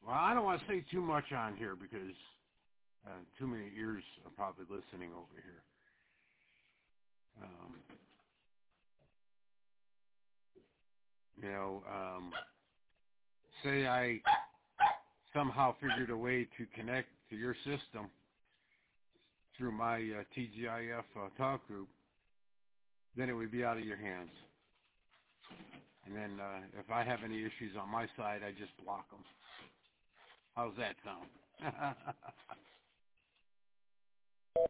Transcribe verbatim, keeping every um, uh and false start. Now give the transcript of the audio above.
Well, I don't want to say too much on here because uh, too many ears are probably listening over here. Um, you know, um, say I somehow figured a way to connect to your system through my uh, T G I F uh, talk group, then it would be out of your hands. And then uh, if I have any issues on my side, I just block them. How's that sound?